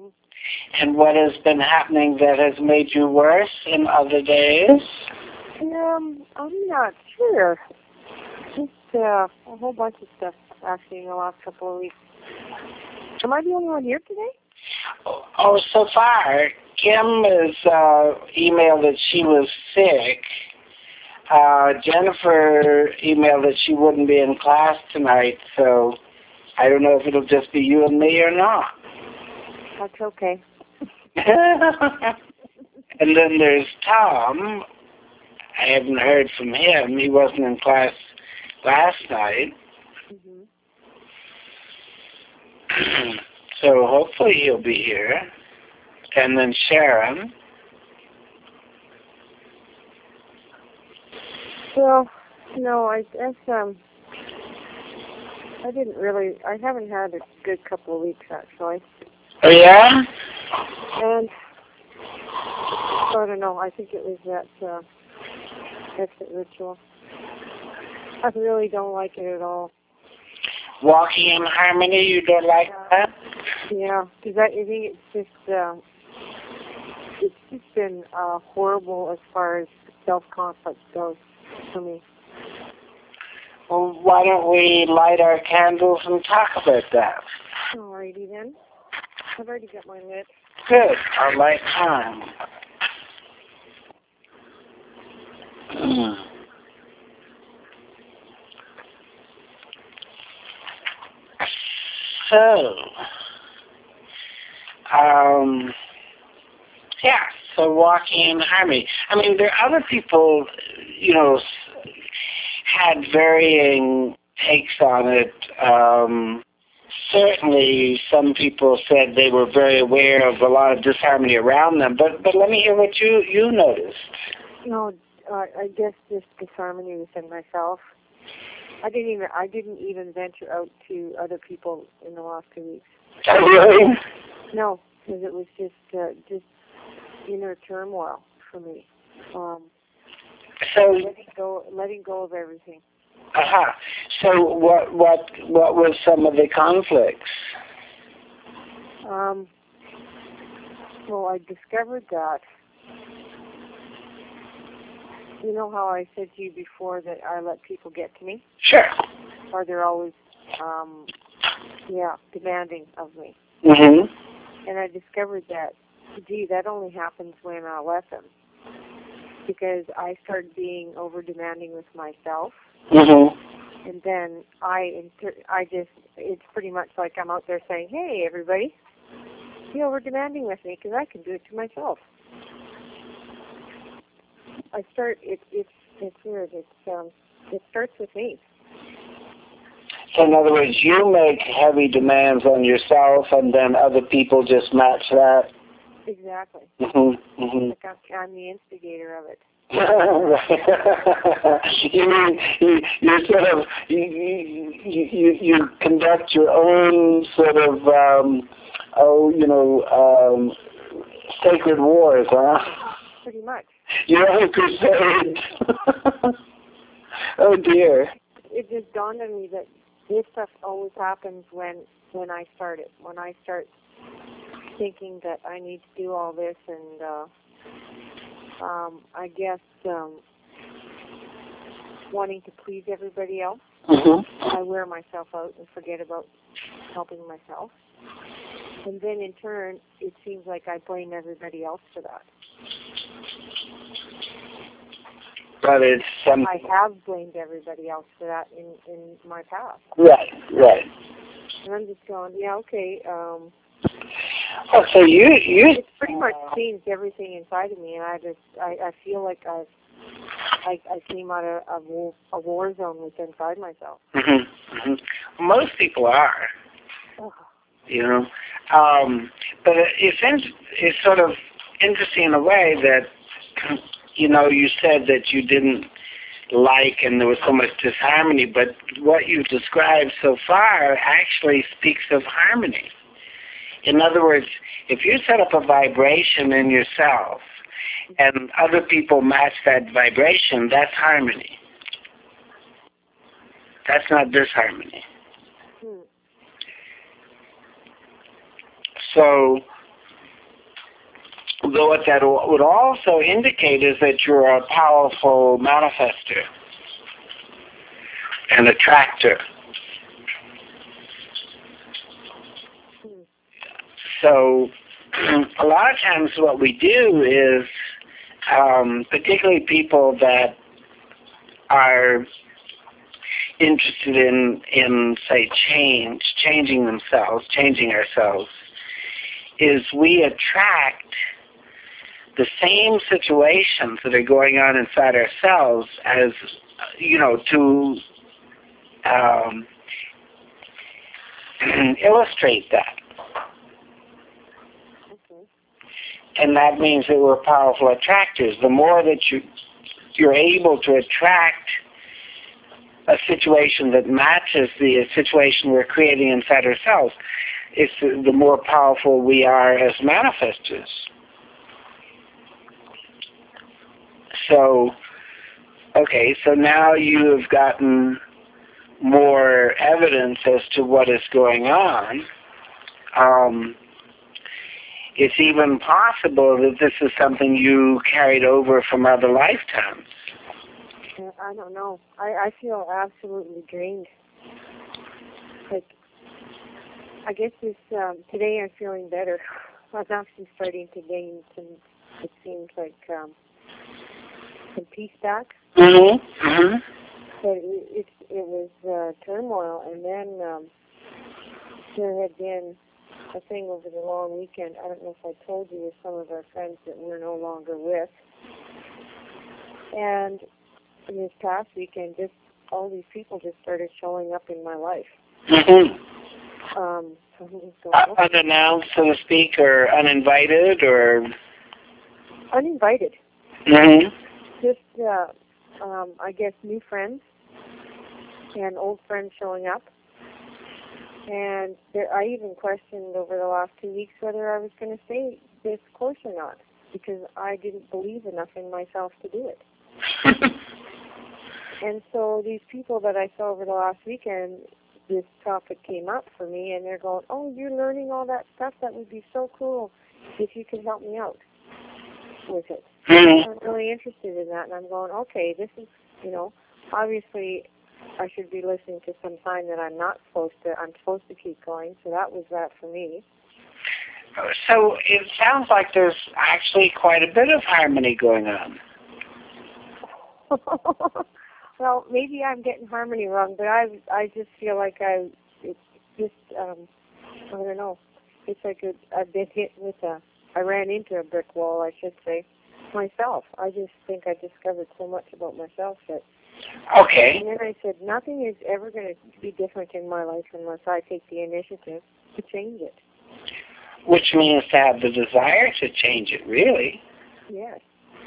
And what has been happening that has made you worse in other days? I'm not sure. Just a whole bunch of stuff actually in the last couple of weeks. Am I the only one here today? Oh, so far, Kim has emailed that she was sick. Jennifer emailed that she wouldn't be in class tonight, so I don't know if it'll just be you and me or not. That's okay. And then there's Tom. I haven't heard from him. He wasn't in class last night. So hopefully he'll be here. And then Sharon. Well, no, I guess, I haven't had a good couple of weeks, actually. Oh, yeah? And, I don't know, I think it was that, exit ritual. I really don't like it at all. Walking in harmony, you don't like that? Yeah, because I think it's just been horrible as far as self-conflict goes for me. Well, why don't we light our candles and talk about that? Alrighty then. I've already got mine lit. Good. I'll light mine. So, so walking in harmony. I mean, there are other people, had varying takes on it. Certainly, some people said they were very aware of a lot of disharmony around them, but let me hear what you noticed. No, I guess just disharmony within myself. I didn't even venture out to other people in the last 2 weeks. Oh, really? No, because it was just inner turmoil for me. So letting go of everything. So what was some of the conflicts? Well, I discovered that. You know how I said to you before that I let people get to me? Sure. Or they're always, demanding of me. Mm-hmm. And I discovered that, that only happens when I let them. Because I started being over-demanding with myself. Mm-hmm. And then it's pretty much like I'm out there saying, hey, everybody, be over-demanding with me because I can do it to myself. It's weird. It starts with me. So in other words, you make heavy demands on yourself, and then other people just match that. Exactly. Mm-hmm. Mm-hmm. Like I'm the instigator of it. You mean you sort of you conduct your own sort of sacred wars, huh? Pretty much. You're on a crusade. Oh dear. It just dawned on me that this stuff always happens when I start it. When I start thinking that I need to do all this, and I guess wanting to please everybody else, I wear myself out and forget about helping myself. And then in turn, it seems like I blame everybody else for that. But it's I have blamed everybody else for that in my past. Right. And I'm just going, yeah, okay. So you It's pretty much changed everything inside of me, and I feel like I came out of a war zone within inside myself. Mm-hmm. Mm-hmm. Most people are. Oh. But it's sort of interesting in a way that, you said that you didn't like and there was so much disharmony, but what you've described so far actually speaks of harmony. In other words, if you set up a vibration in yourself and other people match that vibration, that's harmony. That's not disharmony. So Though what that would also indicate is that you're a powerful manifester and attractor. So a lot of times what we do is, particularly people that are interested in say, changing themselves, changing ourselves, is we attract the same situations that are going on inside ourselves as, to illustrate that. And that means that we're powerful attractors. The more that you're able to attract a situation that matches the situation we're creating inside ourselves, it's the more powerful we are as manifestors. So, okay, so now you've gotten more evidence as to what is going on. It's even possible that this is something you carried over from other lifetimes. I don't know. I feel absolutely drained. Like, I guess this today I'm feeling better. I was actually starting to gain some, it seems like, some peace back. Mm-hmm. Mm-hmm. But it was turmoil, and then there had been a thing over the long weekend. I don't know if I told you, with some of our friends that we're no longer with. And this past weekend, just all these people just started showing up in my life. Mm-hmm. Unannounced, so to speak, or uninvited, or? Uninvited. Mm-hmm. Just, I guess, new friends and old friends showing up. And I even questioned over the last 2 weeks whether I was going to stay this course or not, because I didn't believe enough in myself to do it. And so these people that I saw over the last weekend, this topic came up for me, and they're going, "Oh, you're learning all that stuff? That would be so cool if you could help me out with it." Mm-hmm. I'm really interested in that, and I'm going, okay, this is, obviously I should be listening to some sign that I'm supposed to keep going, so that was that for me. So it sounds like there's actually quite a bit of harmony going on. Well, maybe I'm getting harmony wrong, but I just feel like I don't know. It's like I've been hit with I ran into a brick wall, I should say, myself. I just think I discovered so much about myself that. Okay. And then I said, nothing is ever going to be different in my life unless I take the initiative to change it. Which means to have the desire to change it, really. Yes.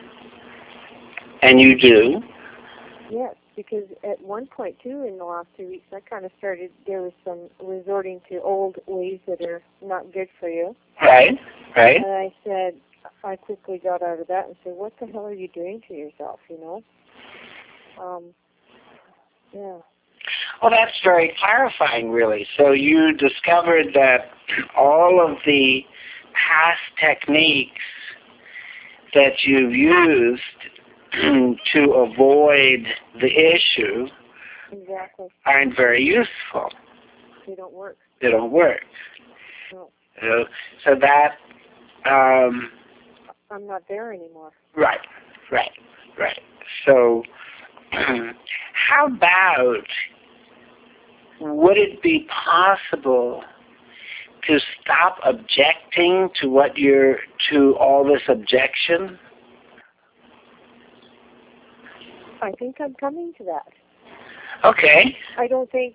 And you do? Yes, because at one point, too, in the last 2 weeks, I kind of started, there was some resorting to old ways that are not good for you. Right, right. And I said, I quickly got out of that and said, what the hell are you doing to yourself, Yeah. Well, that's very clarifying, really. So you discovered that all of the past techniques that you've used to avoid the issue exactly aren't very useful. They don't work. They don't work. No. So that... I'm not there anymore. Right. So how about, would it be possible to stop objecting to all this objection? I think I'm coming to that. Okay. I don't think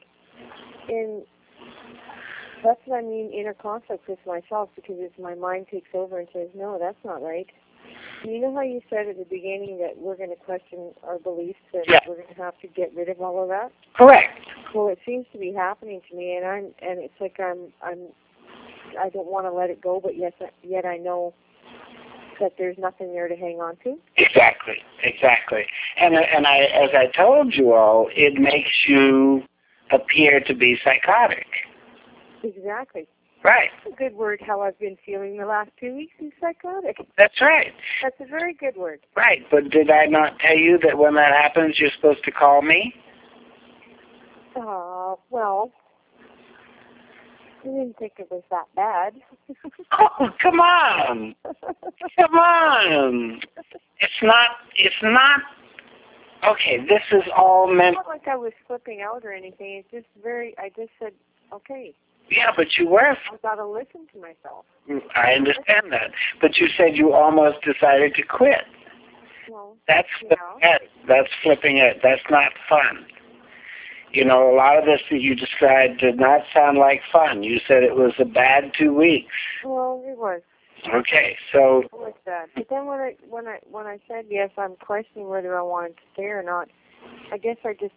that's what I mean, inner conflict with myself, because if my mind takes over and says, no, that's not right. You know how you said at the beginning that we're going to question our beliefs and we're going to have to get rid of all of that? Correct. Well, it seems to be happening to me, and it's like I don't want to let it go, but yet I know that there's nothing there to hang on to. Exactly. And as I told you all, it makes you appear to be psychotic. Exactly. Right. That's a good word, how I've been feeling the last 2 weeks in psychotic. That's right. That's a very good word. Right. But did I not tell you that when that happens, you're supposed to call me? Well, I didn't think it was that bad. Oh, come on. Come on. It's not, okay, this is all meant. It's not like I was flipping out or anything. It's just I just said, okay. Yeah, but you were. I've got to listen to myself. I understand that. But you said you almost decided to quit. Well, That's flipping out. That's flipping out. That's not fun. You know, a lot of this that you described did not sound like fun. You said it was a bad 2 weeks. Well, it was. Okay, so. It was bad. But then when I said yes, I'm questioning whether I wanted to stay or not. I guess I just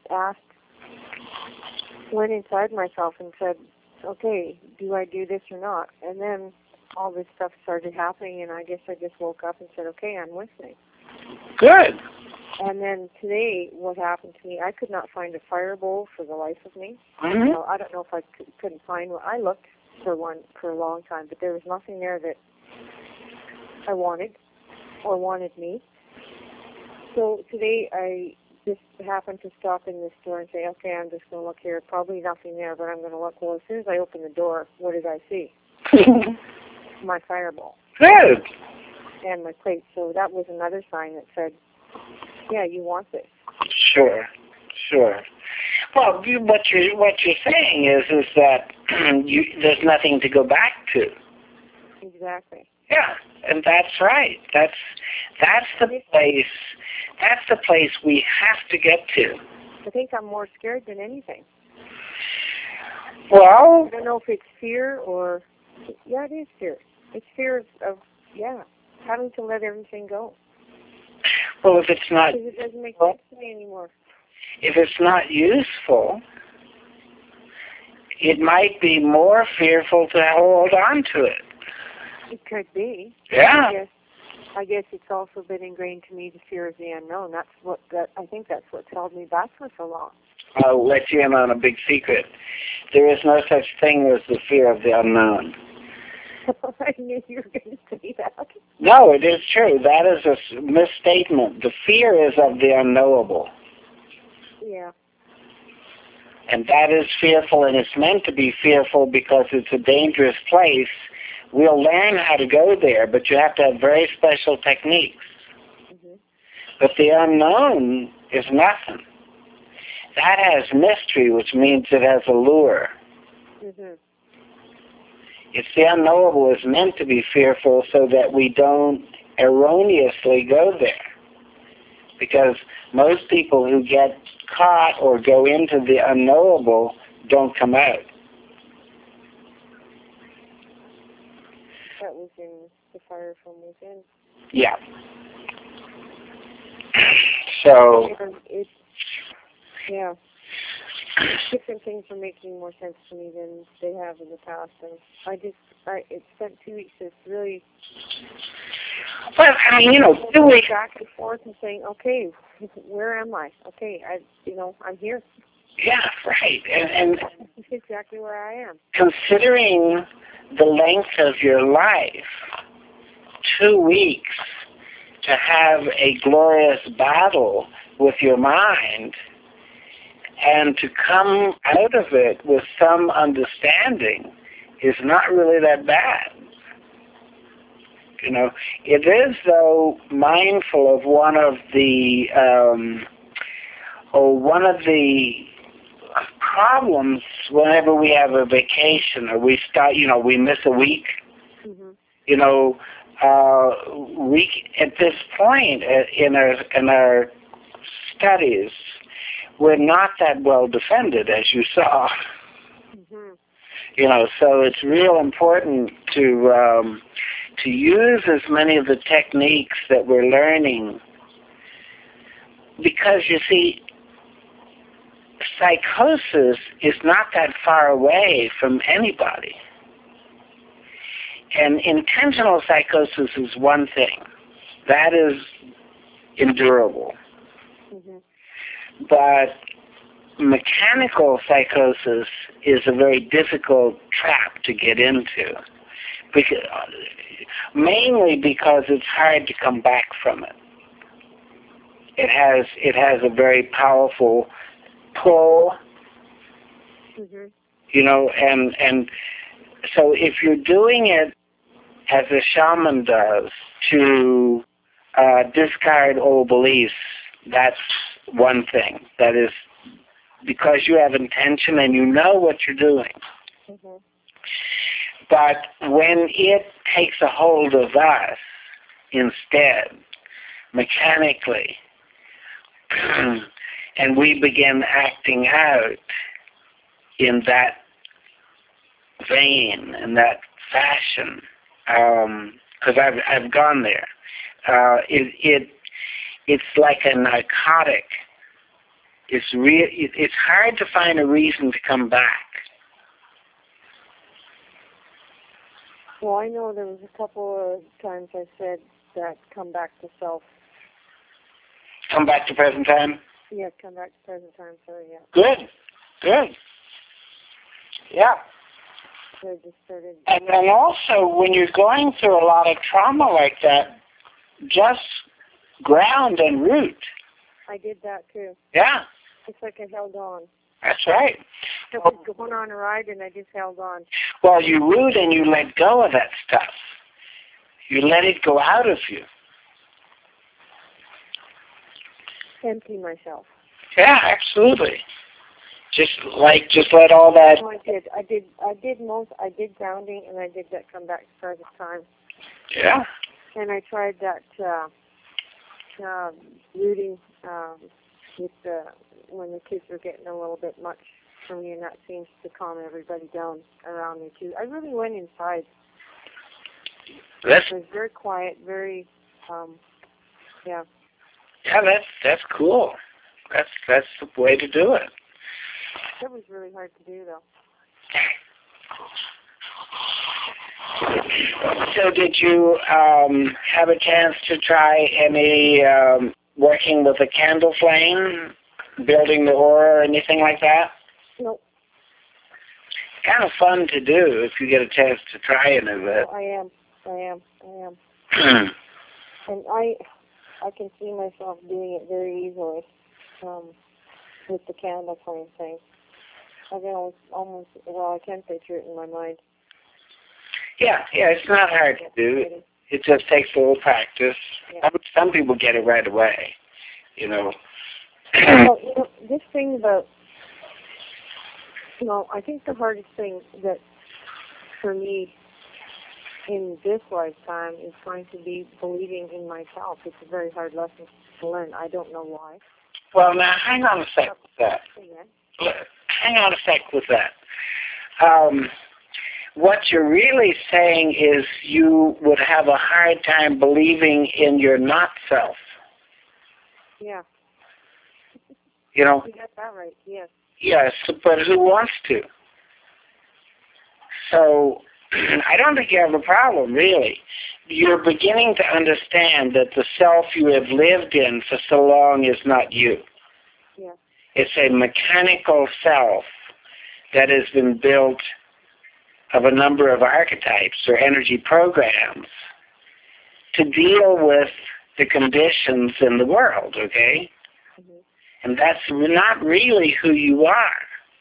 went inside myself and said, okay, do I do this or not? And then all this stuff started happening, and I guess I just woke up and said, okay, I'm listening. Good. And then today, what happened to me, I could not find a fire bowl for the life of me. Mm-hmm. So I don't know if I couldn't find one. I looked for one for a long time, but there was nothing there that I wanted or wanted me. So today I just happened to stop in this store and say, okay, I'm just going to look here. Probably nothing there, but I'm going to look. Well, as soon as I opened the door, what did I see? My fireball. Good. And my plate. So that was another sign that said, yeah, you want this. Sure. Well, what you're saying is that there's nothing to go back to. Exactly. Yeah, and that's right. That's the place. That's the place we have to get to. I think I'm more scared than anything. Well, I don't know if it's fear or, yeah, it is fear. It's fear of having to let everything go. Well, if it's not, because it doesn't make sense to me anymore. If it's not useful, it might be more fearful to hold on to it. It could be. Yeah. I guess it's also been ingrained to me the fear of the unknown. I think that's what's held me back for so long. I'll let you in on a big secret. There is no such thing as the fear of the unknown. I knew you were going to say that. No, it is true. That is a misstatement. The fear is of the unknowable. Yeah. And that is fearful, and it's meant to be fearful because it's a dangerous place. We'll learn how to go there, but you have to have very special techniques. Mm-hmm. But the unknown is nothing. That has mystery, which means it has allure. Mm-hmm. It's the unknowable is meant to be fearful so that we don't erroneously go there. Because most people who get caught or go into the unknowable don't come out. That was in The Fire from Within. Yeah. So. Yeah. Different things are making more sense to me than they have in the past, and it spent 2 weeks just really. Well, I mean, 2 weeks back and forth and saying, okay, where am I? Okay, I'm here. Yeah, right, and that's exactly where I am. Considering the length of your life, 2 weeks to have a glorious battle with your mind. And to come out of it with some understanding is not really that bad. It is, though, mindful of one of the problems whenever we have a vacation or we miss a week. Mm-hmm. At this point in our studies, we're not that well defended, as you saw. Mm-hmm. So it's real important to use as many of the techniques that we're learning, because you see, psychosis is not that far away from anybody. And intentional psychosis is one thing. That is endurable. Mm-hmm. But mechanical psychosis is a very difficult trap to get into, because, mainly because it's hard to come back from it. It has a very powerful pull, Mhm. and so if you're doing it as a shaman does to discard old beliefs, that's one thing. That is because you have intention and you know what you're doing. Mhm. But when it takes a hold of us instead, mechanically, and we begin acting out in that vein, in that fashion, because I've gone there. It's like a narcotic. It's hard to find a reason to come back. Well, I know there was a couple of times I said that come back to self. Come back to present time. Yeah, come back to present time. Sorry, yeah. Good. Yeah. So I just started. And also, when you're going through a lot of trauma like that, just ground and root. I did that too. Yeah, It's like I held on. that's right. I was going on a ride and I just held on. Well, you root and you let go of that stuff. You let it go out of you. Empty myself. Yeah, absolutely. Just let all that. No, I did grounding and I did that come back to present time. Yeah. And I tried that rooting with when the kids were getting a little bit much for me, and that seems to calm everybody down around me too. I really went inside. That's It was very quiet, very yeah. yeah. That's cool. That's the way to do it. That was really hard to do though. So did you have a chance to try any working with a candle flame, building the aura or anything like that? No. Kind of fun to do if you get a chance to try any of it. I am. And I can see myself doing it very easily with the candle flame thing. I can almost, I can picture it in my mind. Yeah, it's not hard to do. It just takes a little practice. Yeah. Some people get it right away, Well, this thing about, I think the hardest thing that for me in this lifetime is going to be believing in myself. It's a very hard lesson to learn. I don't know why. Well, now, hang on a sec with that. Hang on a sec with that. What you're really saying is you would have a hard time believing in your not self. Yeah. You You got that right, yes. Yes, but who wants to? So, I don't think you have a problem, really. You're beginning to understand that the self you have lived in for so long is not you. Yeah. It's a mechanical self that has been built of a number of archetypes or energy programs to deal with the conditions in the world, okay? Mm-hmm. And that's not really who you are.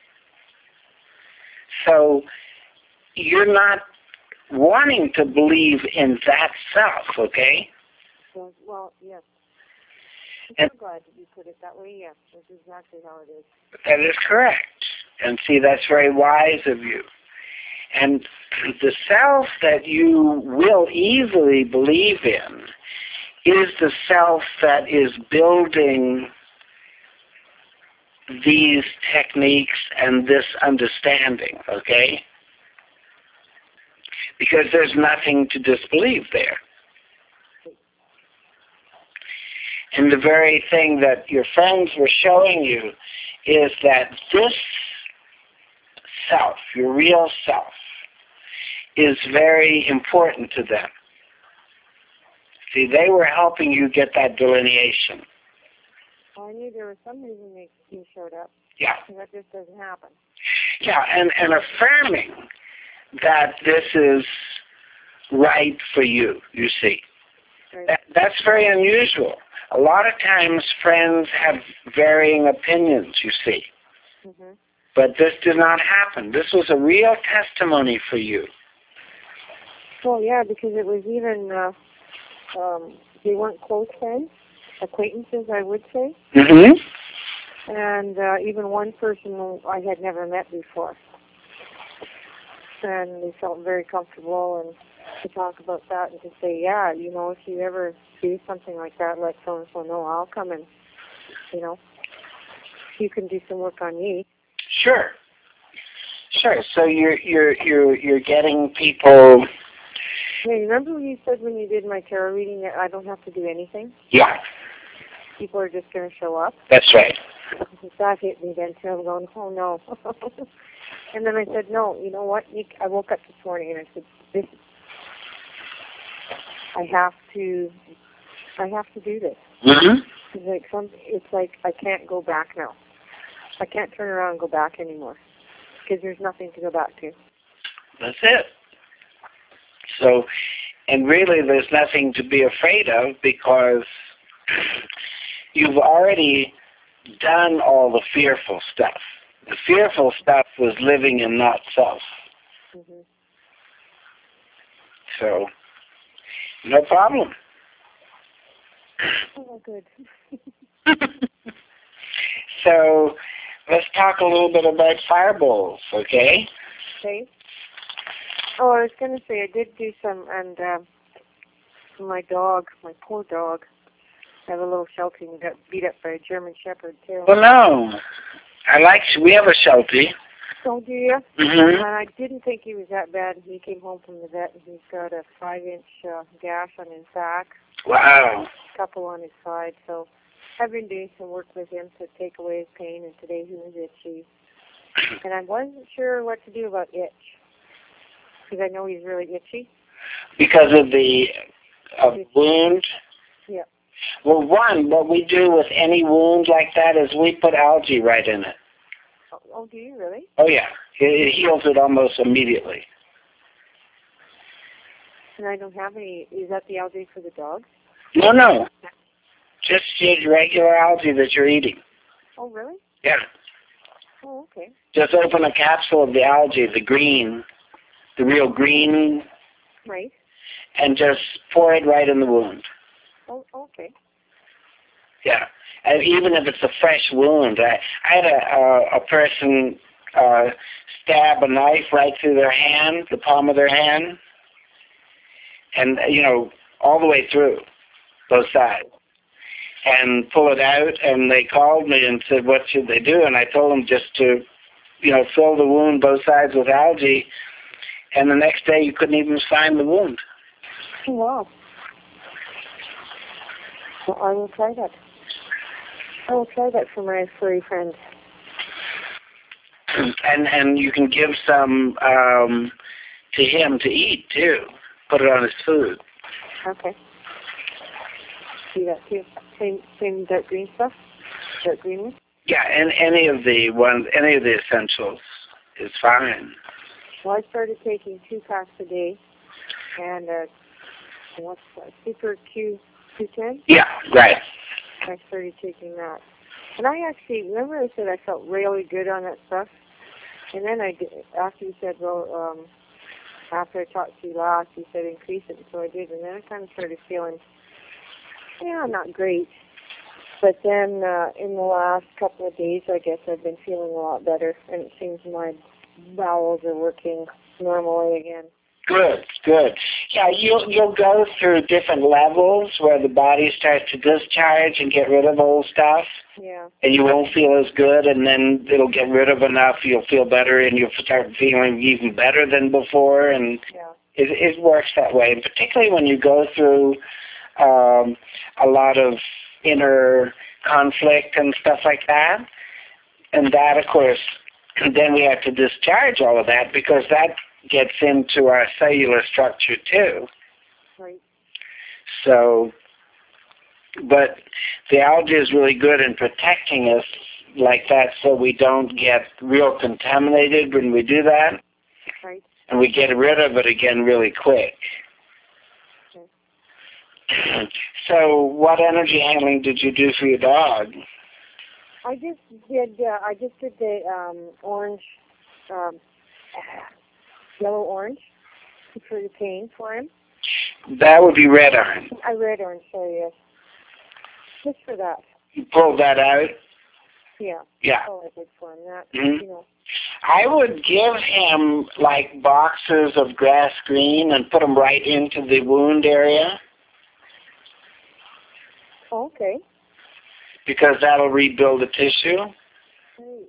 So you're not wanting to believe in that self, okay? Well, yes. I'm so glad that you put it that way, yes. That's exactly how it is. That is correct. And see, that's very wise of you. And the self that you will easily believe in is the self that is building these techniques and this understanding, okay? Because there's nothing to disbelieve there. And the very thing that your friends were showing you is that this self, your real self, is very important to them. See, they were helping you get that delineation. Well, I knew there was some reason they showed up. Yeah. And that just doesn't happen. Yeah, and affirming that this is right for you, you see. Right. That's very unusual. A lot of times friends have varying opinions, you see. Mm-hmm. But this did not happen. This was a real testimony for you. Well, yeah, because it was even, they weren't close friends, acquaintances, I would say. Mm-hmm. And even one person I had never met before. And they felt very comfortable and to talk about that and to say, yeah, you know, if you ever do something like that, let so-and-so know, I'll come and, you know, you can do some work on me. Sure. Sure. So you're getting people. Yeah, you remember when you said when you did my tarot reading that I don't have to do anything? Yeah, People are just going to show up? that's right. That hit me then too. I'm going, oh no. And then I said, no, you know what? I woke up this morning and I said, I have to do this. Mm-hmm. It's like I can't go back now. I can't turn around and go back anymore because there's nothing to go back to. That's it. So, and really there's nothing to be afraid of because you've already done all the fearful stuff. The fearful stuff was living in not self. Mm-hmm. So, no problem. Oh, good. So, let's talk a little bit about fireballs, okay? Okay. Oh, I was going to say I did do some, and my dog, my poor dog, I have a little Sheltie and got beat up by a German Shepherd too. Well, no. We have a Sheltie. Oh, do you? Mm-hmm. And I didn't think he was that bad. He came home from the vet and he's got a 5-inch gash on his back. Wow. A couple on his side. So I've been doing some work with him to take away his pain, and today he was itchy. And I wasn't sure what to do about itch because I know he's really itchy. Because of the wound? Yeah. Well, what we do with any wound like that is we put algae right in it. Oh, do you really? Oh, yeah. It heals it almost immediately. And I don't have any. Is that the algae for the dog? No. Just your regular algae that you're eating. Oh, really? Yeah. Oh, okay. Just open a capsule of the algae, the real green, Right. and just pour it right in the wound. Oh, okay. Yeah. And even if it's a fresh wound, I had a person stab a knife right through their hand, the palm of their hand, and, all the way through, both sides, and pull it out, and they called me and said, what should they do? And I told them just to, fill the wound both sides with algae, and the next day you couldn't even find the wound. Wow. Well, I will try that. I will try that for my furry friends. And you can give some to him to eat, too. Put it on his food. Okay. Do that, too. Same dark green stuff? Dark green one? Yeah, and any of the essentials is fine. Well, I started taking 2 packs a day, and what's that, Super Q10? Yeah, right. I started taking that. And I actually, remember I said I felt really good on that stuff? And then after you said, well, after I talked to you last, you said increase it, and so I did. And then I kind of started feeling, not great. But then in the last couple of days, I guess I've been feeling a lot better, and it seems my bowels are working normally again. Good. Yeah, you'll go through different levels where the body starts to discharge and get rid of old stuff. Yeah. And you won't feel as good, and then it'll get rid of enough, you'll feel better, and you'll start feeling even better than before, and yeah. it works that way. And particularly when you go through a lot of inner conflict and stuff like that. And that, of course, then we have to discharge all of that because that gets into our cellular structure too. Right. So, but the algae is really good in protecting us like that so we don't get real contaminated when we do that. Right. And we get rid of it again really quick. Okay. So what energy handling did you do for your dog? I just did the orange, yellow orange for the pain for him. That would be red iron. Red orange, sorry, yes. Just for that. You pulled that out? Yeah. Yeah. That's all I did for him. That, Mhm. you know. I would give him like boxes of grass green and put them right into the wound area Oh, okay. because that'll rebuild the tissue. Great.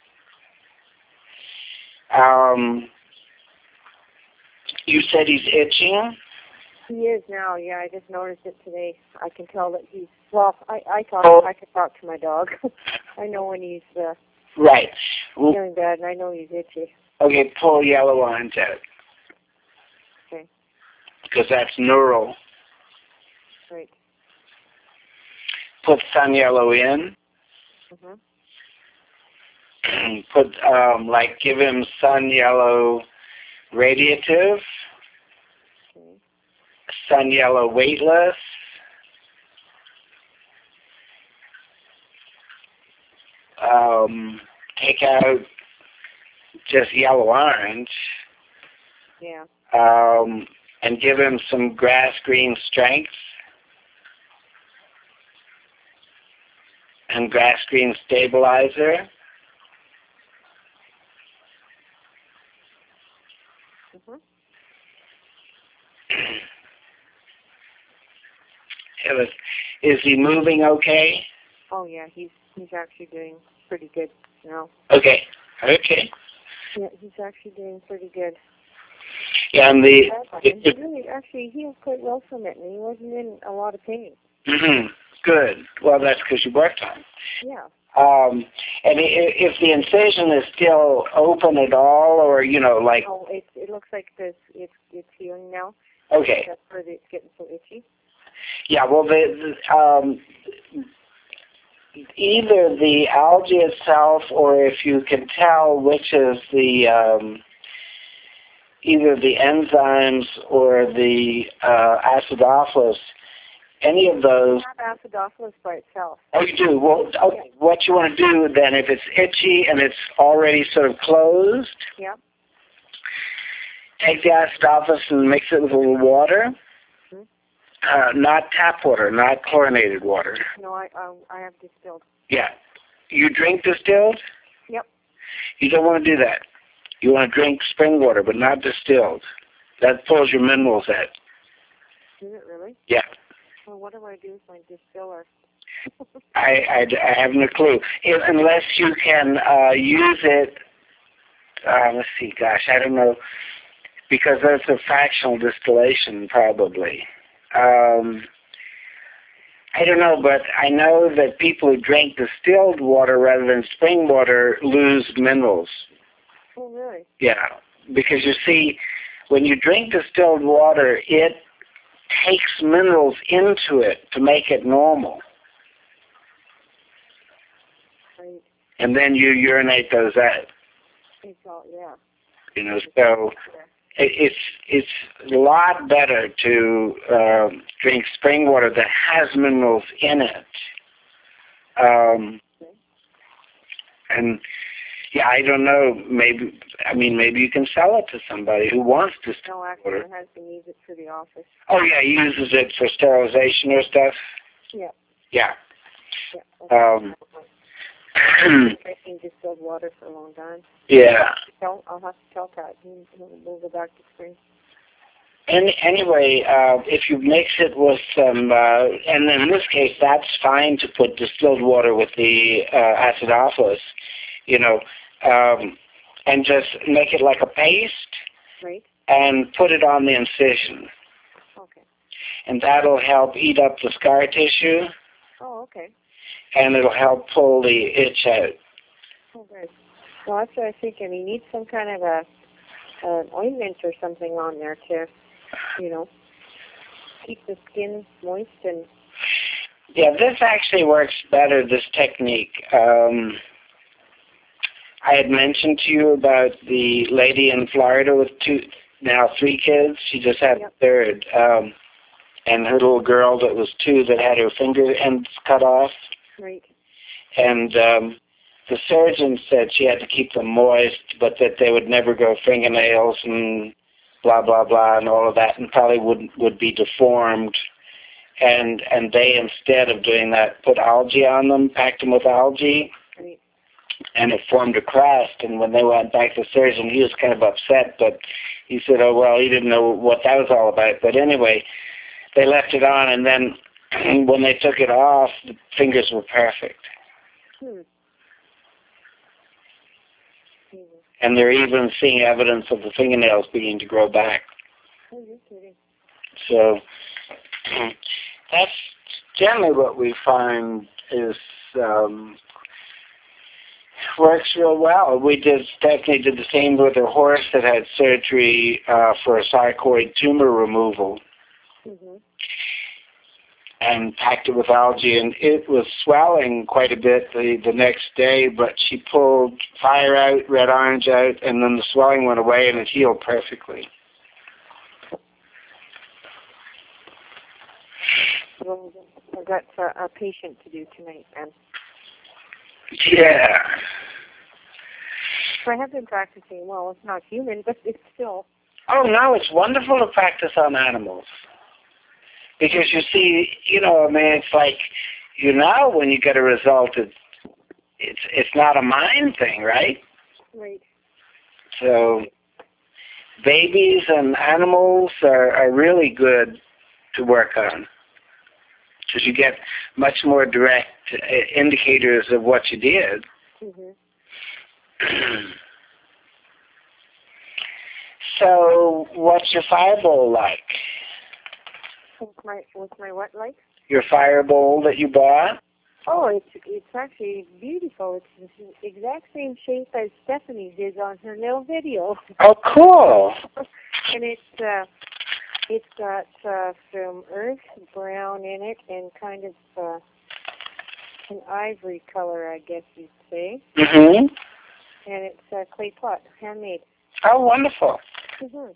You said he's itching? He is now, yeah. I just noticed it today. I can tell that he's, well, I can talk to my dog. I know when he's Right. Well, feeling bad, and I know he's itchy. okay, pull yellow lines out. Okay. Because that's neural. Right. Put sun yellow in. Mm-hmm. Put, like, give him sun yellow radiative, Okay. sun yellow weightless, take out just yellow orange, Yeah. and give him some grass green strength and grass green stabilizer. Mm-hmm. Is he moving okay? Oh, yeah, he's actually doing pretty good now. Okay. Okay. Yeah, he's actually doing pretty good. Yeah, and He really actually healed quite well from it, and he wasn't in a lot of pain. Good. Well, that's because you worked on it. Yeah. And if the incision is still open at all, or like. Oh, it looks like it's healing now. Okay. That's where it's getting so itchy. Yeah. Well, either the algae itself, or if you can tell which is the either the enzymes or the acidophilus, any of those. I have acidophilus by itself. Oh, you do? Well, okay. What you want to do then, if it's itchy and it's already sort of closed, yeah. take the acidophilus and mix it with a little water. Not tap water, not chlorinated water. No, I have distilled. Yeah. You drink distilled? Yep. You don't want to do that. You want to drink spring water, but not distilled. That pulls your minerals out. Is it really? Yeah. Well, what do I do with my distiller? I haven't a clue. Unless you can use it, let's see, gosh, I don't know, because that's a fractional distillation probably. I don't know, but I know that people who drink distilled water rather than spring water lose minerals. Oh, really? Yeah, because you see, when you drink distilled water, it takes minerals into it to make it normal. Right. And then you urinate those out. It's all, yeah. So it's a lot better to drink spring water that has minerals in it. And yeah, I don't know. Maybe you can sell it to somebody who wants this. No, actually, water. my husband uses it for the office. Oh yeah, he uses it for sterilization or stuff. Yeah. Yeah. Yeah. Drinking distilled water for a long time. Yeah. I'll have to tell Pat. We'll go back to spring. Anyway, if you mix it with some, and in this case, that's fine to put distilled water with the acidophilus, and just make it like a paste. Right. And put it on the incision. Okay. And that'll help eat up the scar tissue. Oh, okay. And it'll help pull the itch out. Oh, good. Well, that's what I was thinking. He needs some kind of an ointment or something on there to, keep the skin moist and. Yeah, this actually works better, this technique. I had mentioned to you about the lady in Florida with three kids. She just had a third. And her little girl that was 2 that had her finger ends cut off. Right. And the surgeon said she had to keep them moist, but that they would never grow fingernails and blah, blah, blah, and all of that, and probably would be deformed. And they, instead of doing that, put algae on them, packed them with algae, right. And it formed a crust. And when they went back to the surgeon, he was kind of upset, but he said, oh, well, he didn't know what that was all about. But anyway, they left it on, and then when they took it off, the fingers were perfect. And they're even seeing evidence of the fingernails beginning to grow back. Oh, you're kidding. So that's generally what we find is works real well. Stephanie did the same with her horse that had surgery for a sarcoid tumor removal. Mm-hmm. And packed it with algae, and it was swelling quite a bit the next day, but she pulled fire out, red orange out, and then the swelling went away, and it healed perfectly. Well, I've got a patient to do tonight, then. Yeah. So I have been practicing. Well, it's not human, but it's still. Oh, no, it's wonderful to practice on animals. Because you see, I mean, it's like, when you get a result, it's not a mind thing, right? Right. So babies and animals are really good to work on. Because you get much more direct indicators of what you did. Mm-hmm. So what's your fireball like? What's my what like? Your fireball that you bought? Oh, it's actually beautiful. It's the exact same shape as Stephanie did on her little video. Oh, cool. And it's got some earth brown in it and kind of an ivory color, I guess you'd say. Mm-hmm. And it's a clay pot, handmade. Oh, wonderful. Mm-hmm.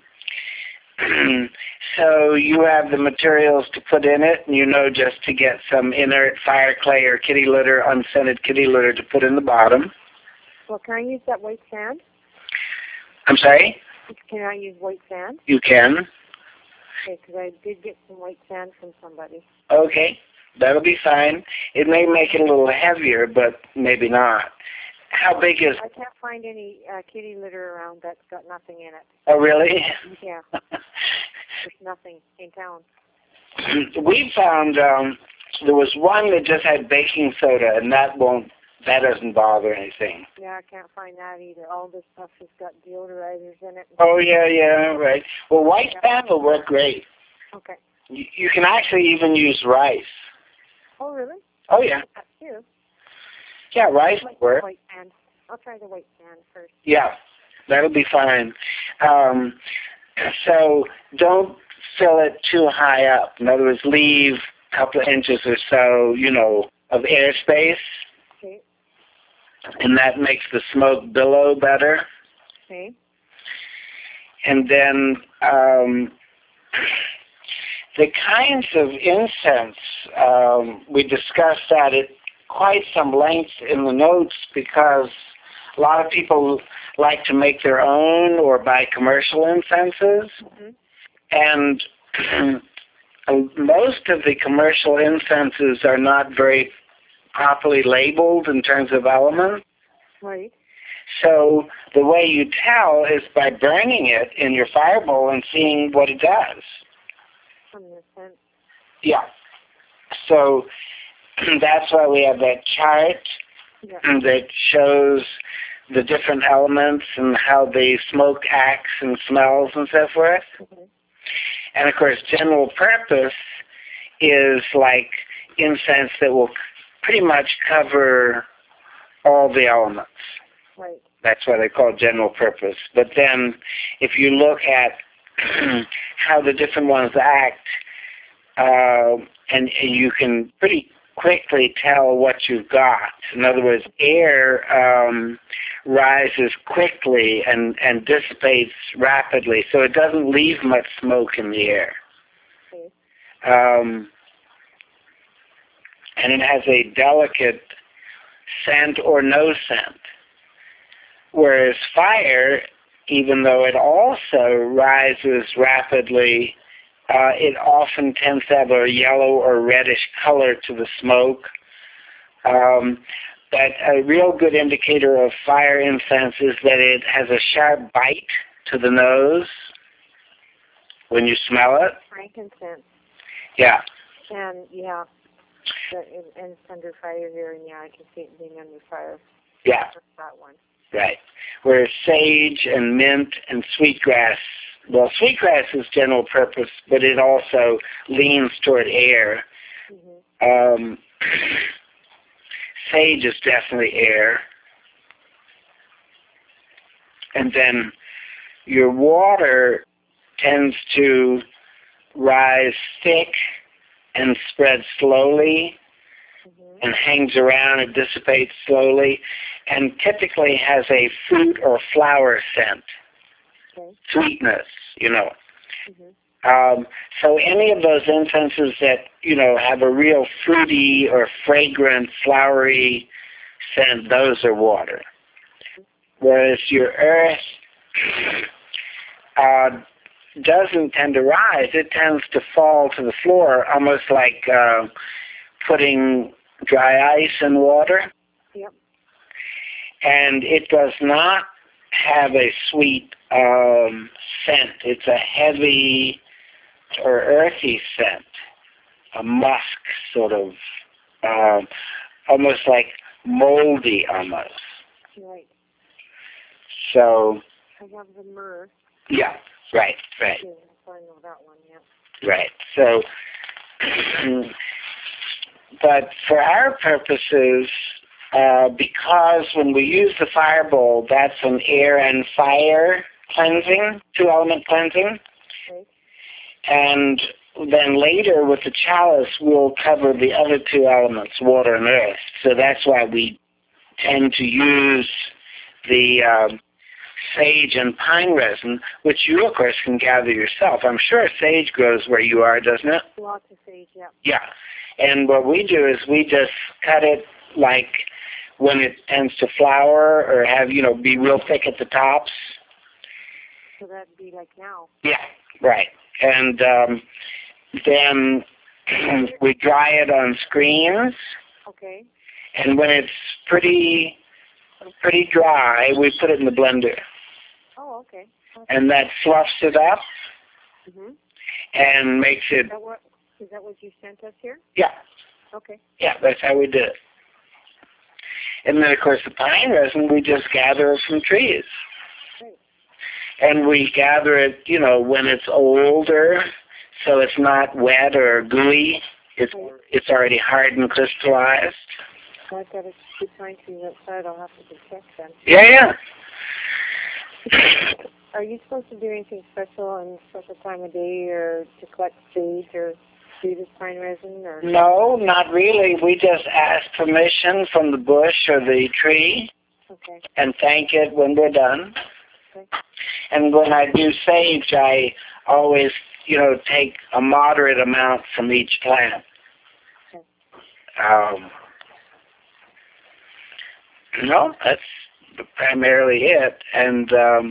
So you have the materials to put in it, and just to get some inert fire clay or kitty litter, unscented kitty litter to put in the bottom. Well, can I use that white sand? I'm sorry? Can I use white sand? You can. Okay, because I did get some white sand from somebody. Okay, that'll be fine. It may make it a little heavier, but maybe not. How big is... I can't find any kitty litter around that's got nothing in it. Oh, really? Yeah. There's nothing in town. We found there was one that just had baking soda, and that doesn't bother anything. Yeah, I can't find that either. All this stuff has got deodorizers in it. Oh, yeah, right. Well, white sand will work great. Okay. You can actually even use rice. Oh, really? Oh, yeah. That too. Yeah, rice will work. White sand. I'll try the white sand first. Yeah, that'll be fine. So don't fill it too high up. In other words, leave a couple of inches or so, of airspace. Okay. And that makes the smoke billow better. Okay. And then the kinds of incense, we discussed that at quite some length in the notes, because a lot of people like to make their own or buy commercial incenses. Mm-hmm. And most of the commercial incenses are not very properly labeled in terms of elements. Right. So the way you tell is by burning it in your fireball and seeing what it does. Understand. Yeah. So that's why we have that chart that shows the different elements and how the smoke acts and smells and so forth. Mm-hmm. And, of course, general purpose is like incense that will pretty much cover all the elements. Right. That's why they call it general purpose. But then if you look at how the different ones act, and you can pretty quickly tell what you've got. In other words, air rises quickly and dissipates rapidly, so it doesn't leave much smoke in the air. And it has a delicate scent or no scent. Whereas fire, even though it also rises rapidly, it often tends to have a yellow or reddish color to the smoke. But a real good indicator of fire incense is that it has a sharp bite to the nose when you smell it. Frankincense. Yeah. And yeah, and it's under fire here, and yeah, I can see it being under fire. Yeah. That one. Right. Whereas sage and mint and sweetgrass, well, sweetgrass is general purpose, but it also leans toward air. Mm-hmm. Sage is definitely air. And then your water tends to rise thick and spread slowly, and hangs around and dissipates slowly, and typically has a fruit or flower scent. Okay. Sweetness, you know. Mm-hmm. So any of those incenses that, you know, have a real fruity or fragrant, flowery scent, those are water. Whereas your earth doesn't tend to rise. It tends to fall to the floor, almost like putting dry ice in water. Yep. And it does not have a sweet scent. It's a heavy or earthy scent, a musk sort of, almost like moldy almost. Right. So. I have the myrrh. Yeah. Right. Right. Yeah, I know that one. Yeah. Right. So. But for our purposes, because when we use the fire bowl, that's an air and fire cleansing, two-element cleansing. Okay. And then later with the chalice, we'll cover the other two elements, water and earth. So that's why we tend to use the sage and pine resin, which you, of course, can gather yourself. I'm sure sage grows where you are, doesn't it? Lots of sage, yeah. Yeah. And what we do is we just cut it like when it tends to flower or have, you know, be real thick at the tops. So that'd be like now. Yeah, right. And then we dry it on screens. Okay. And when it's pretty dry, we put it in the blender. Oh, okay. And that fluffs it up and makes it... Is that what you sent us here? Yeah. Okay. Yeah, that's how we do it. And then, of course, the pine resin, we just gather it from trees. Great. And we gather it, you know, when it's older, so it's not wet or gooey. It's already hard and crystallized. I've got a few pine trees outside. I'll have to check then. Yeah. Are you supposed to do anything special on a special time of day or to collect sage or do this pine resin? Or? No, not really. We just ask permission from the bush or the tree and thank it when we're done. Okay. And when I do sage, I always, you know, take a moderate amount from each plant. Okay. No, that's primarily it. And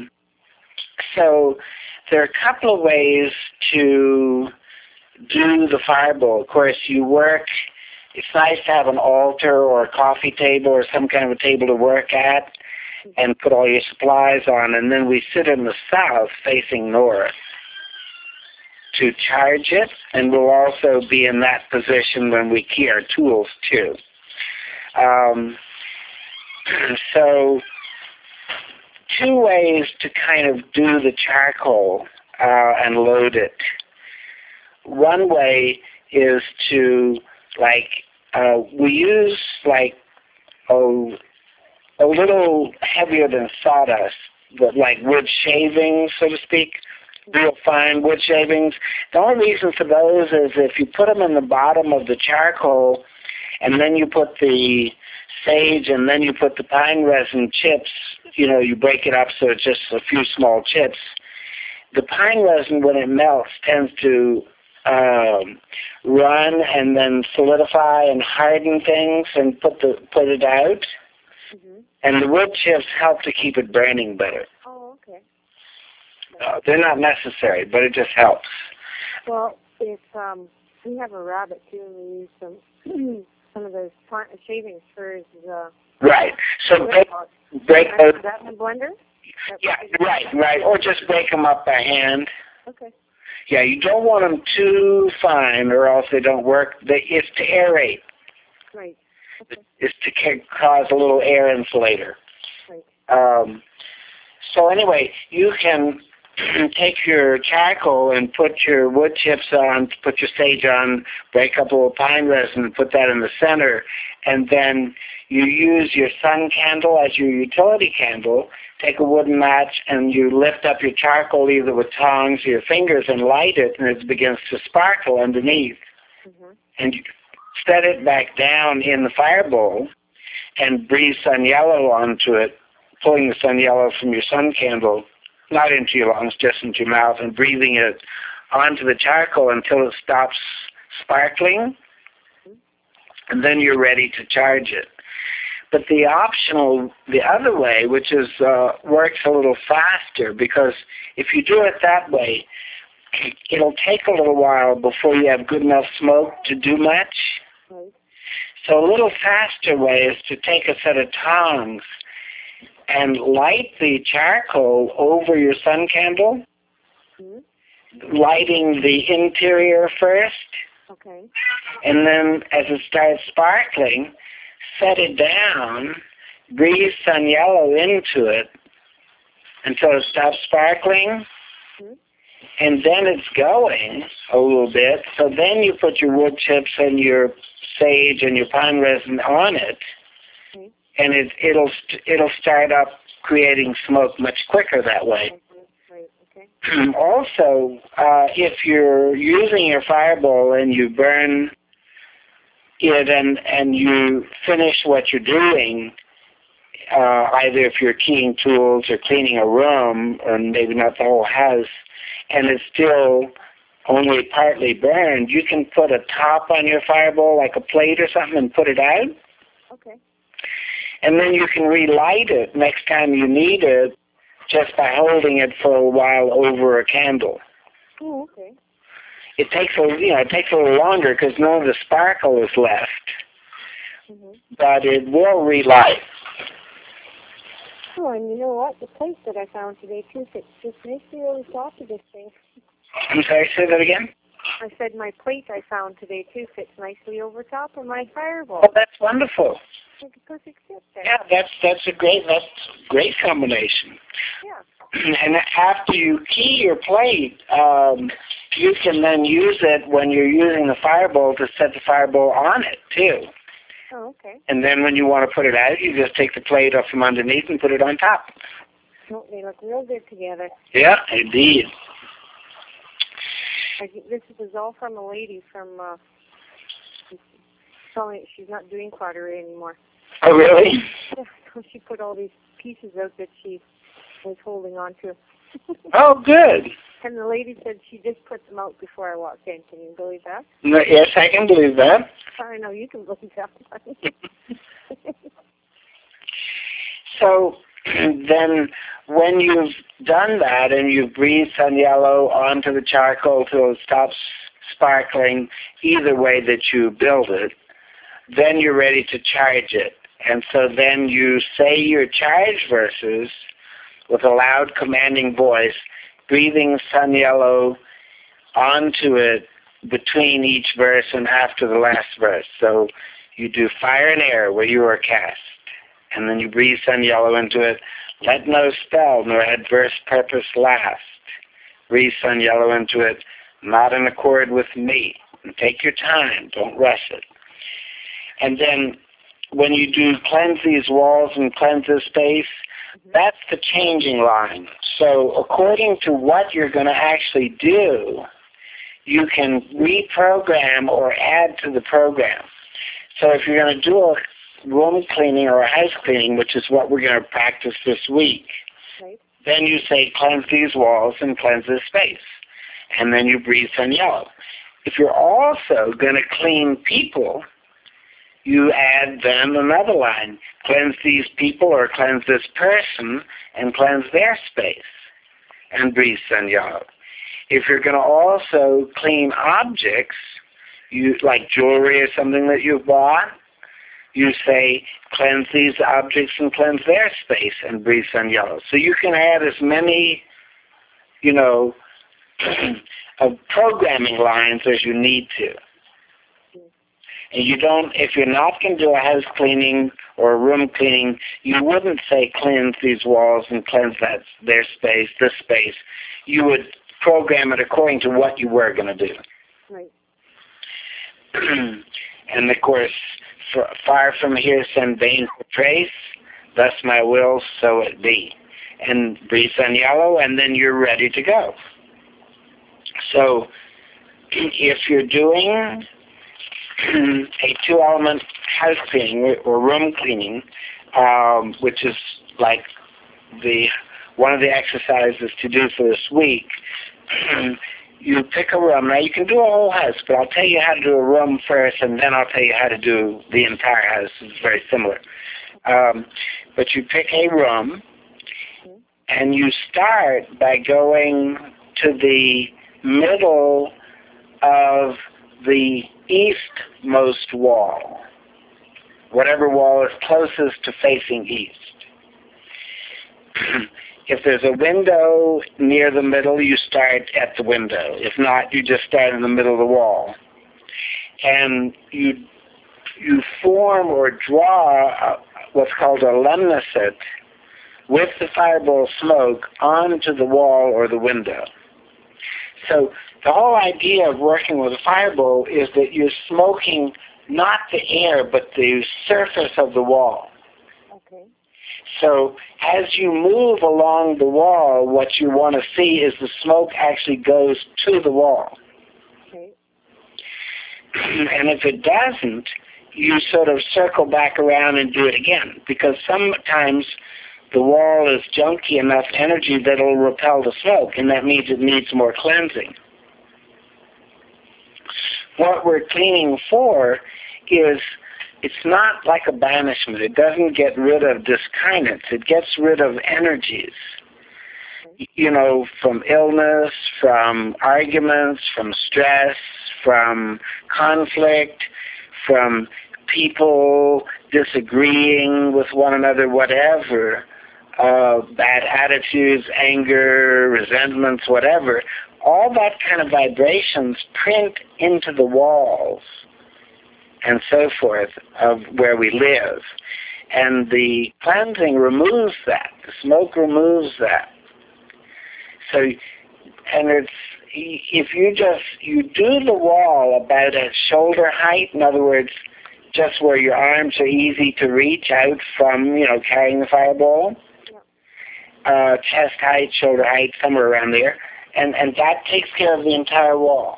so there are a couple of ways to do the fire bowl. Of course, you work, it's nice to have an altar or a coffee table or some kind of a table to work at and put all your supplies on, and then we sit in the south facing north to charge it, and we'll also be in that position when we key our tools too. So two ways to kind of do the charcoal and load it. One way is to, we use a little heavier than sawdust, but like wood shavings, so to speak, real fine wood shavings. The only reason for those is if you put them in the bottom of the charcoal and then you put the sage, and then you put the pine resin chips. You break it up so it's just a few small chips. The pine resin, when it melts, tends to run and then solidify and harden things and put it out. Mm-hmm. And the wood chips help to keep it burning better. Oh, okay. They're not necessary, but it just helps. Well, it's we have a rabbit too, and we use some of those shavings for his. Right. So break those. That in the blender? Yeah, right. Or just break them up by hand. Okay. Yeah, you don't want them too fine, or else they don't work. It's to aerate. Right. Okay. It's to cause a little air insulator. Right. So anyway, you can take your charcoal and put your wood chips on, put your sage on, break up a little pine resin and put that in the center, and then you use your sun candle as your utility candle, take a wooden match, and you lift up your charcoal either with tongs or your fingers and light it, and it begins to sparkle underneath. Mm-hmm. And you set it back down in the fire bowl and breathe sun yellow onto it, pulling the sun yellow from your sun candle, not into your lungs, just into your mouth, and breathing it onto the charcoal until it stops sparkling, and then you're ready to charge it. But the other way, which is works a little faster, because if you do it that way, it'll take a little while before you have good enough smoke to do much. Right. So a little faster way is to take a set of tongs and light the charcoal over your sun candle, lighting the interior first. Okay. And then as it starts sparkling, set it down, breathe sun yellow into it until it stops sparkling, and then it's going a little bit. So then you put your wood chips and your sage and your pine resin on it, and it'll start up creating smoke much quicker that way. Right. Okay. Also, if you're using your fireball and you burn it and you finish what you're doing, either if you're keying tools or cleaning a room, or maybe not the whole house, and it's still only partly burned, you can put a top on your fireball, like a plate or something, and put it out. Okay. And then you can relight it next time you need it just by holding it for a while over a candle. Oh, okay. It takes a little longer because none of the sparkle is left, but it will relight. Oh, and you know what? The plate that I found today too fits just nicely over top of this thing. I'm sorry, say that again? I said my plate I found today too fits nicely over top of my fireball. Oh, that's wonderful. Like a perfect fit there. Yeah, that's a great combination. Yeah. And after you key your plate, you can then use it when you're using the fireball to set the fireball on it too. Oh, okay. And then when you want to put it out, you just take the plate off from underneath and put it on top. Oh, they look real good together. Yeah, indeed. This was all from a lady from, she's not doing pottery anymore. Oh, really? So she put all these pieces out that she was holding on to. Oh, good. And the lady said she just put them out before I walked in. Can you believe that? Yes, I can believe that. I know, you can believe that. So then when you've done that and you've breathed sun yellow onto the charcoal till it stops sparkling, either way that you build it, then you're ready to charge it. And so then you say your charge verses with a loud commanding voice, breathing sun yellow onto it between each verse and after the last verse. So you do fire and air where you are cast, and then you breathe sun yellow into it. Let no spell nor adverse purpose last. Breathe sun yellow into it, not in accord with me. And take your time, don't rush it. And then when you do cleanse these walls and cleanse this space, that's the changing line. So according to what you're going to actually do, you can reprogram or add to the program. So if you're going to do a room cleaning or a house cleaning, which is what we're going to practice this week, Right. then you say cleanse these walls and cleanse this space. And then you breathe sun yellow. If you're also going to clean people, you add then another line, cleanse these people or cleanse this person and cleanse their space, and breathe sun yellow. If you're going to also clean objects, you like jewelry or something that you've bought, you say cleanse these objects and cleanse their space and breathe sun yellow. So you can add as many, of programming lines as you need to. And you don't, if you're not going to do a house cleaning or a room cleaning, you wouldn't say cleanse these walls and cleanse their space, this space. You would program it according to what you were going to do. Right. And of course, far from here send vain trace, thus my will, so it be. And breathe sun yellow, and then you're ready to go. So if you're doing a two-element house cleaning or room cleaning, which is like one of the exercises to do for this week, you pick a room. Now, you can do a whole house, but I'll tell you how to do a room first, and then I'll tell you how to do the entire house. It's very similar. But you pick a room, and you start by going to the middle of the eastmost wall, whatever wall is closest to facing east. If there's a window near the middle, you start at the window. If not, you just start in the middle of the wall. And you form or draw what's called a lemnicet with the fireball smoke onto the wall or the window. So the whole idea of working with a fireball is that you're smoking not the air, but the surface of the wall. Okay. So as you move along the wall, what you want to see is the smoke actually goes to the wall. Okay. And if it doesn't, you sort of circle back around and do it again, because sometimes the wall is junky enough energy that it'll repel the smoke, and that means it needs more cleansing. What we're cleaning for is, it's not like a banishment. It doesn't get rid of discarnates. It gets rid of energies, from illness, from arguments, from stress, from conflict, from people disagreeing with one another, whatever, bad attitudes, anger, resentments, whatever. All that kind of vibrations print into the walls and so forth of where we live. And the cleansing removes that. The smoke removes that. So, and if you do the wall about at shoulder height, in other words, just where your arms are easy to reach out from, carrying the fireball, chest height, shoulder height, somewhere around there, and that takes care of the entire wall.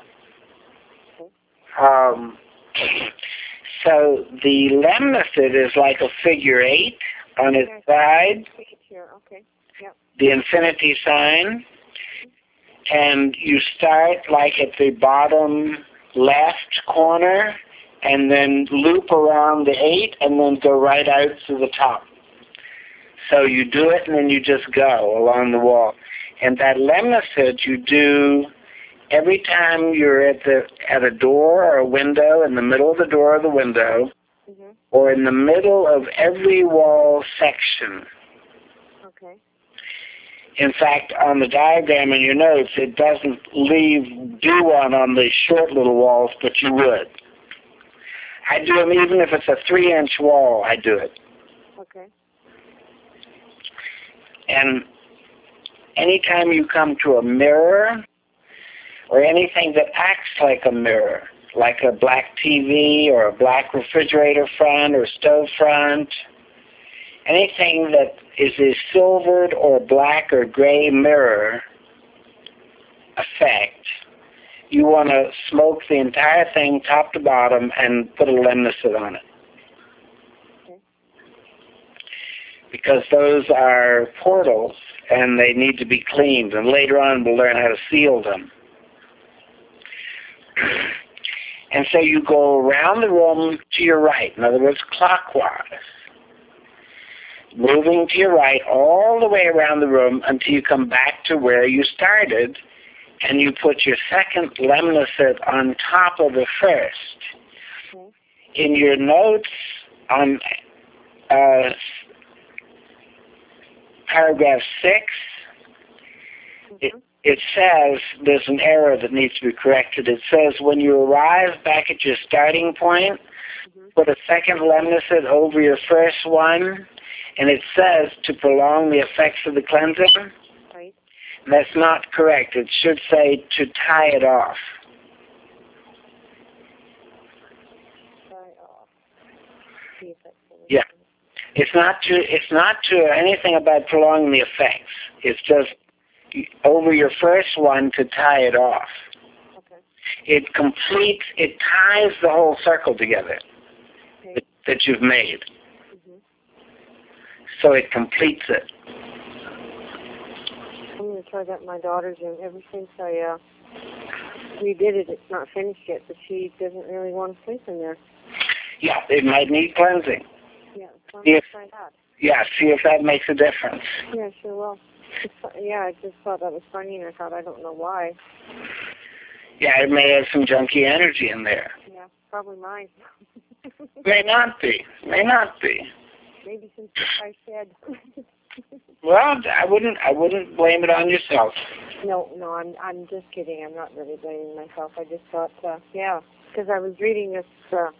So the lemnicet is like a figure 8 on its side, Okay. Yep. the infinity sign, and you start like at the bottom left corner, and then loop around the 8, and then go right out to the top. So you do it, and then you just go along the wall. And that lemnicet you do every time you're at a door or a window, in the middle of the door or the window, or in the middle of every wall section. Okay. In fact, on the diagram in your notes, it doesn't do one on the short little walls, but you would. I do them even if it's a 3-inch wall, I do it. Okay. And anytime you come to a mirror, or anything that acts like a mirror, like a black TV or a black refrigerator front or stove front, anything that is a silvered or black or gray mirror effect, you want to smoke the entire thing top to bottom and put a lemnicet on it. because those are portals and they need to be cleaned. And later on we'll learn how to seal them. And so you go around the room to your right, in other words, clockwise, moving to your right all the way around the room until you come back to where you started, and you put your second lemniscate on top of the first. Okay. In your notes on paragraph 6, it says there's an error that needs to be corrected. It says when you arrive back at your starting point, put a second lemniscate over your first one, and it says to prolong the effects of the cleansing. Right. That's not correct. It should say to tie it off. Tie off. See if that's what Yeah. It's not to anything about prolonging the effects. It's just over your first one to tie it off. Okay. It ties the whole circle together that you've made. So it completes it. I'm going to try that in my daughter's room. Ever since I redid it, it's not finished yet, but she doesn't really want to sleep in there. Yeah, it might need cleansing. Yeah, so I'm going to try that. Yeah, see if that makes a difference. Yeah, sure will. Yeah, I just thought that was funny, and I thought, I don't know why. Yeah, it may have some junky energy in there. Yeah, probably mine. May not be. May not be. Maybe since I said. Well, I wouldn't blame it on yourself. No, I'm just kidding. I'm not really blaming myself. I just thought, yeah, because I was reading this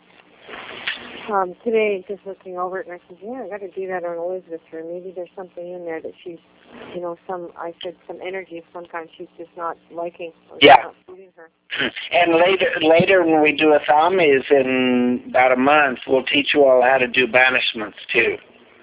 today, just looking over it, and I said, yeah, I got to do that on Elizabeth's room. Maybe there's something in there that she's, some energy of some kind she's just not liking. Or not suiting her. And later when we do a thumb is in about a month, we'll teach you all how to do banishments too.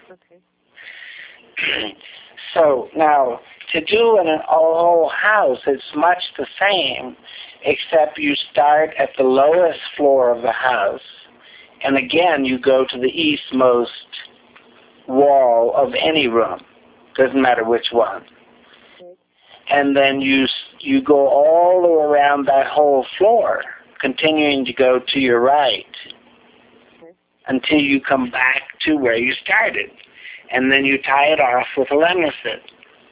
Okay. So now, to do in a whole house, it's much the same, except you start at the lowest floor of the house, and again you go to the eastmost wall of any room. Doesn't matter which one. Okay. And then you go all the way around that whole floor, continuing to go to your right, until you come back to where you started. And then you tie it off with a lemniscate.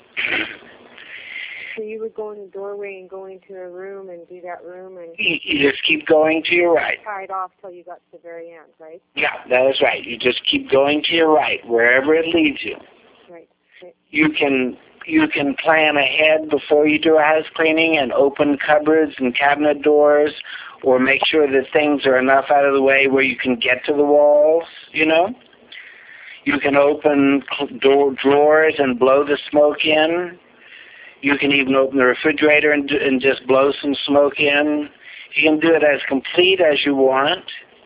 So you would go in the doorway and go into a room and do that room and... You just keep going to your right. Tie it off till you got to the very end, right? Yeah, that is right. You just keep going to your right, wherever it leads you. Right. You can plan ahead before you do a house cleaning and open cupboards and cabinet doors, or make sure that things are enough out of the way where you can get to the walls, You can open drawers and blow the smoke in. You can even open the refrigerator and just blow some smoke in. You can do it as complete as you want.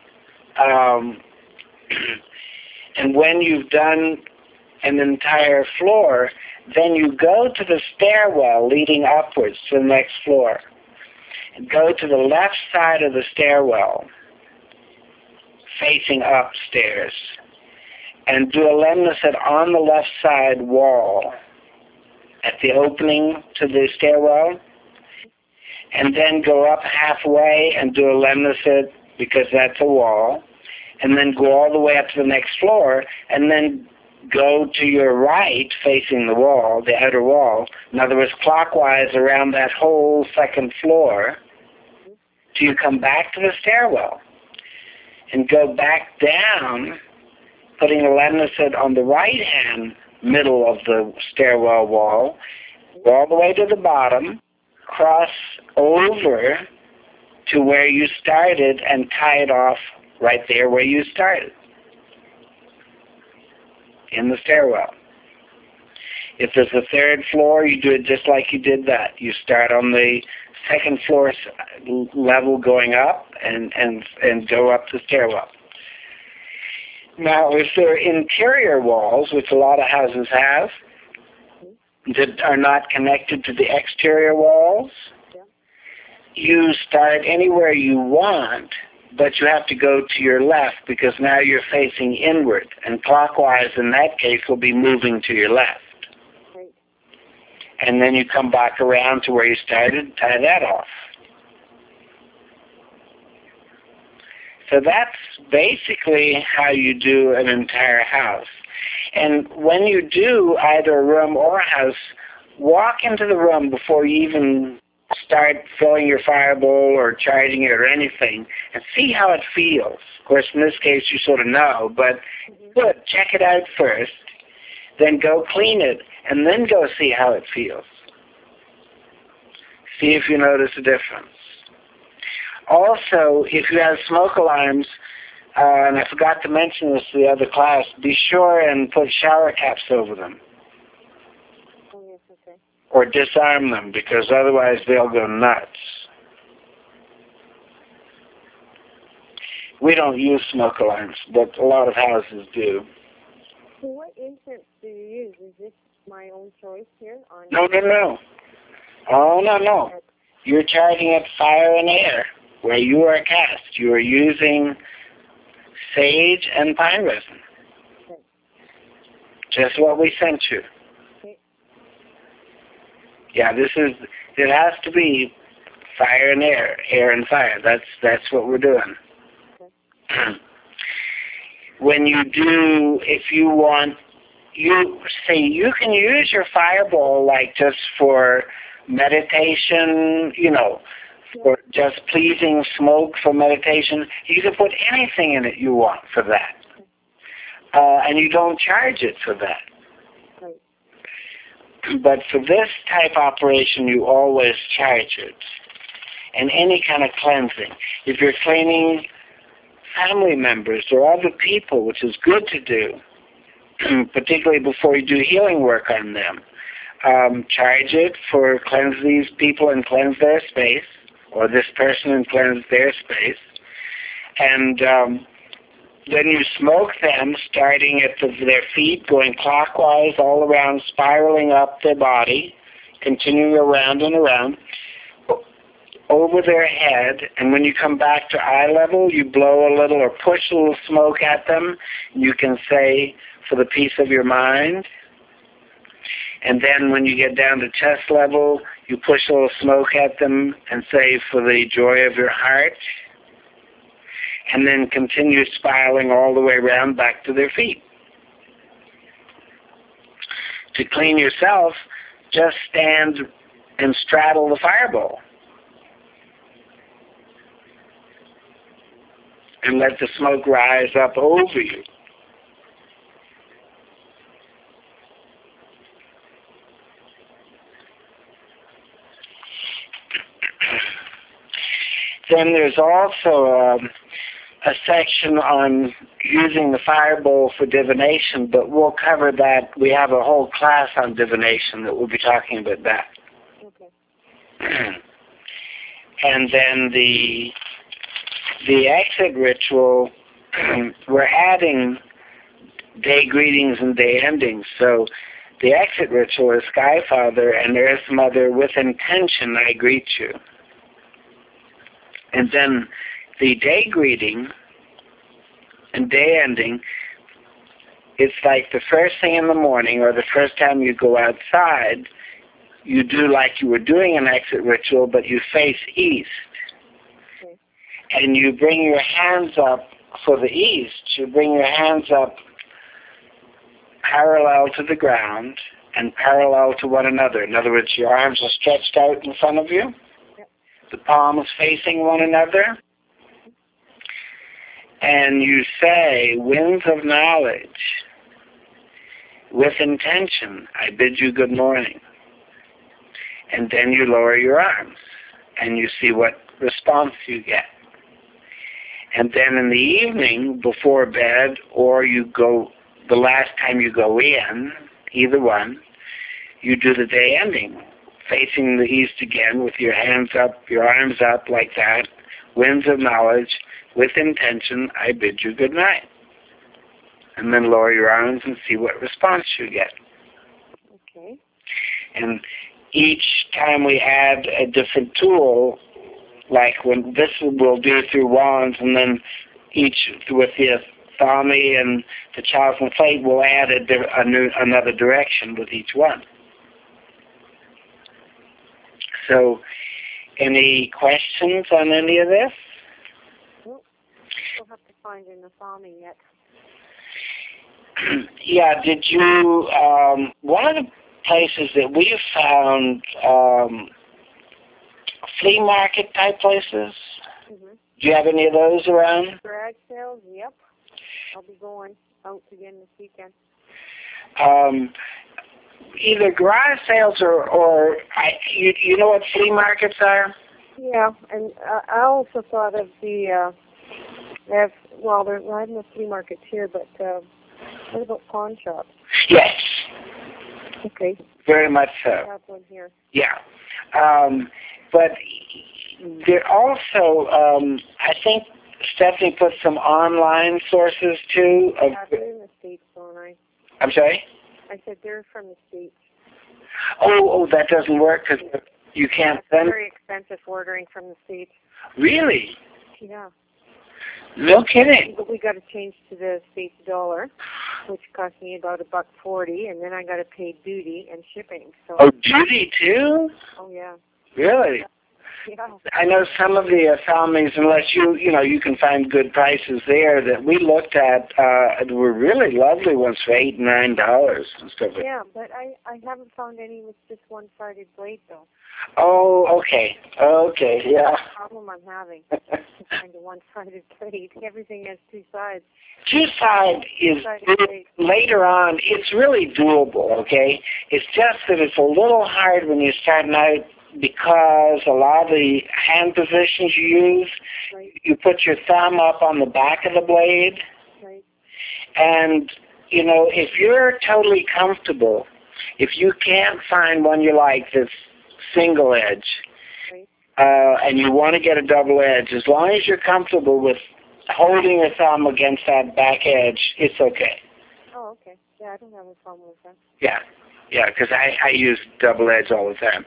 And when you've done an entire floor, then you go to the stairwell leading upwards to the next floor. And go to the left side of the stairwell, facing upstairs, and do a lemniscate on the left side wall at the opening to the stairwell, and then go up halfway and do a lemniscate because that's a wall, and then go all the way up to the next floor, and then go to your right facing the wall, the outer wall, in other words, clockwise around that whole second floor, till you come back to the stairwell, and go back down, putting a lemniscate on the right-hand middle of the stairwell wall, go all the way to the bottom, cross over to where you started, and tie it off right there where you started, in the stairwell. If there's a third floor, you do it just like you did that. You start on the second floor level going up and go up the stairwell. Now, if there are interior walls, which a lot of houses have, that are not connected to the exterior walls, you start anywhere you want but you have to go to your left because now you're facing inward, and clockwise in that case will be moving to your left. Right. And then you come back around to where you started, tie that off. So that's basically how you do an entire house. And when you do either a room or a house, walk into the room before you even start filling your fireball or charging it or anything, and see how it feels. Of course, in this case, you sort of know, but good. Check it out first, then go clean it, and then go see how it feels. See if you notice a difference. Also, if you have smoke alarms, and I forgot to mention this to the other class, be sure and put shower caps over them. Oh, yes, okay. Or disarm them, because otherwise they'll go nuts. We don't use smoke alarms, but a lot of houses do. So what incense do you use? Is this my own choice here? No. Oh, no. You're charging at fire and air, where you are cast. You are using sage and pine resin. Okay. Just what we sent you. Okay. Yeah, it has to be fire and air and fire. That's what we're doing. Okay. When you do, if you want, you can use your fireball like just for meditation, for just pleasing smoke for meditation. You can put anything in it you want for that. And you don't charge it for that. Right. But for this type operation, you always charge it. And any kind of cleansing. If you're cleaning family members or other people, which is good to do, particularly before you do healing work on them, charge it for cleanse these people and cleanse their space, or this person and cleanse their space. And then you smoke them, starting at their feet, going clockwise all around, spiraling up their body, continuing around and around, over their head. And when you come back to eye level, you blow a little or push a little smoke at them. You can say, for the peace of your mind. And then when you get down to chest level, you push a little smoke at them and say, for the joy of your heart. And then continue spiraling all the way around back to their feet. To clean yourself, just stand and straddle the fireball. And let the smoke rise up over you. Then there's also a section on using the fireball for divination, but we'll cover that. We have a whole class on divination that we'll be talking about that. Okay. And then the exit ritual, we're adding day greetings and day endings. So the exit ritual is Sky Father and Earth Mother, with intention I greet you. And then the day greeting and day ending, it's like the first thing in the morning or the first time you go outside, you do like you were doing an exit ritual, but you face east. Okay. And you bring your hands up for the east. You bring your hands up parallel to the ground and parallel to one another. In other words, your arms are stretched out in front of you. Yep. The palms facing one another. And you say, winds of knowledge, with intention, I bid you good morning. And then you lower your arms, and you see what response you get. And then in the evening, before bed, or you go, the last time you go in, either one, you do the day ending, facing the east again with your hands up, your arms up like that, winds of knowledge, with intention, I bid you good night. And then lower your arms and see what response you get. Okay. And each time we add a different tool, like when this will do through wands, and then each with the Thami and the Child's Plate will add another direction with each one. So, any questions on any of this? Nope. Still have to find an Asami yet. Yeah, did you, one of the places that we found, flea market type places? Mm-hmm. Do you have any of those around? Garage sales, yep. I'll be going out again this weekend. Either garage sales or you know what flea markets are? Yeah, and I also thought of the, I have no flea markets here, but what about pawn shops? Yes. Okay. Very much so. I have one here. Yeah. But there also, I think Stephanie put some online sources too. Yeah, they're in the States, don't I? I'm sorry? I said they're from the States. Oh, that doesn't work because you can't It's send. very expensive ordering from the States. Really? Yeah. No kidding. We got to change to the States dollar, which cost me about $1.40, and then I got to pay duty and shipping. So. Oh, duty too? Oh yeah. Really? Yeah. I know some of the Thamis, unless you can find good prices there that we looked at, were really lovely ones for $8 and $9 and stuff. Yeah, but I haven't found any with just one-sided blade though. Oh, okay, yeah. That's the problem I'm having. Find a one-sided blade. Everything has two sides. Two-side is blade. later on. It's really doable. Okay, it's just that it's a little hard when you're starting out, because a lot of the hand positions you use, right. You put your thumb up on the back of the blade, right. and, if you're totally comfortable, if you can't find one you like that's single edge, right. And you want to get a double edge, as long as you're comfortable with holding your thumb against that back edge, it's okay. Oh, okay. Yeah, I don't have a problem with that. Yeah, because I use double edge all the time.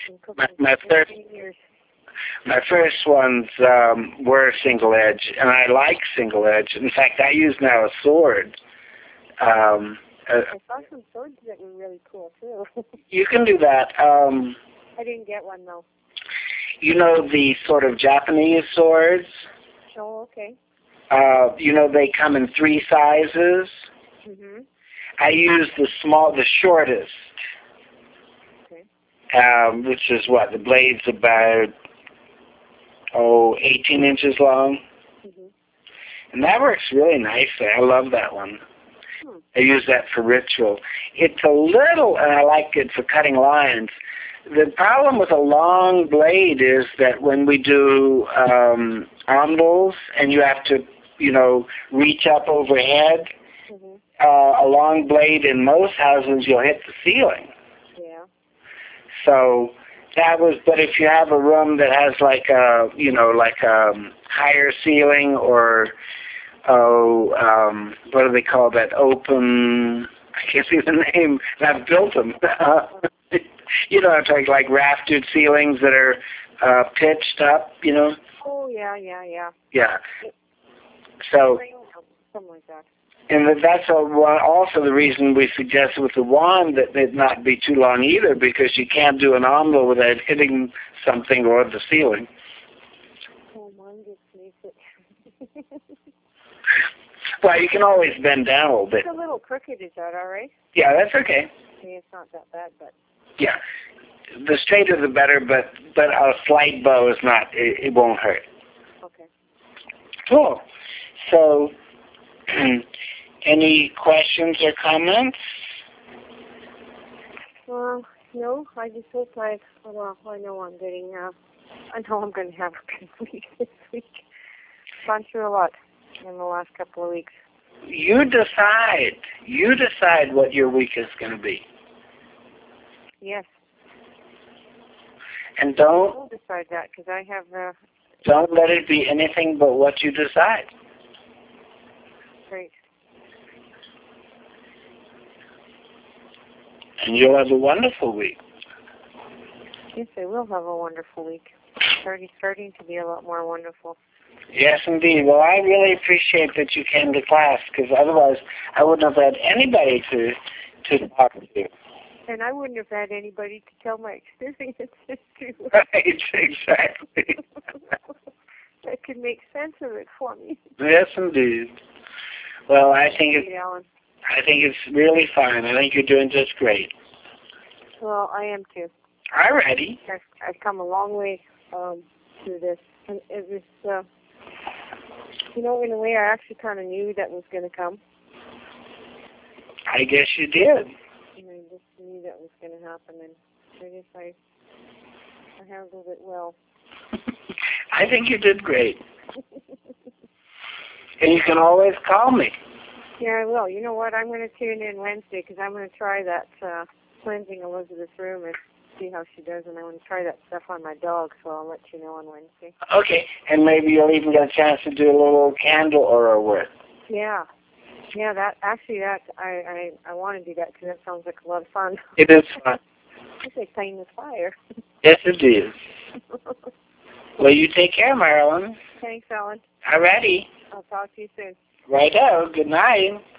My first ones were single edge, and I like single edge. In fact, I use now a sword. I saw some swords that were really cool too. You can do that. I didn't get one though. You know the sort of Japanese swords? Oh, okay. They come in 3 sizes. Mhm. I use the shortest. Which is what, the blade's about 18 inches long. Mhm. And that works really nicely. I love that one. I use that for ritual. It's a little, and I like it for cutting lines. The problem with a long blade is that when we do envelopes and you have to, reach up overhead, a long blade in most houses, you'll hit the ceiling. Yeah. So but if you have a room that has like a higher ceiling or, what do they call that, open, I can't see the name, and I've built them. I'm talking like raftered ceilings that are pitched up, Oh, yeah. Yeah. So, something like that. and that's also the reason we suggest with the wand that it not be too long either, because you can't do an envelope without hitting something or the ceiling. Oh, mine just makes it. Well, you can always bend down a little bit. It's a little crooked, is that all right? Yeah, that's okay. Okay, it's not that bad, but... Yeah. The straighter the better, but a slight bow is not, it won't hurt. Okay. Cool. So, any questions or comments? Well, no, I just hope I know I'm going to have a good week this week. Gone through a lot in the last couple of weeks. You decide what your week is going to be. Yes. And don't decide that, because I have... don't let it be anything but what you decide. Great. And you'll have a wonderful week. Yes, I will have a wonderful week. starting to be a lot more wonderful. Yes, indeed. Well, I really appreciate that you came to class, because otherwise I wouldn't have had anybody to talk to. And I wouldn't have had anybody to tell my experiences to. Right, exactly. That could make sense of it for me. Yes, indeed. Well, I think Alan. it's really fine. I think you're doing just great. Well, I am too. Alrighty. I've come a long way through this, and it was, in a way, I actually kind of knew that was going to come. I guess you did. And I just knew that was going to happen, and I guess I handled it well. I think you did great. And you can always call me. Yeah, I will. You know what? I'm going to tune in Wednesday because I'm going to try that cleansing Elizabeth's room and see how she does, and I'm going to try that stuff on my dog, so I'll let you know on Wednesday. Okay, and maybe you'll even get a chance to do a little candle aura work. Yeah. Yeah, I want to do that because that sounds like a lot of fun. It is fun. It's like playing with fire. Yes, it is. Well, you take care, Marilyn. Thanks, Alan. Alrighty. I'll talk to you soon. Righto. Good night.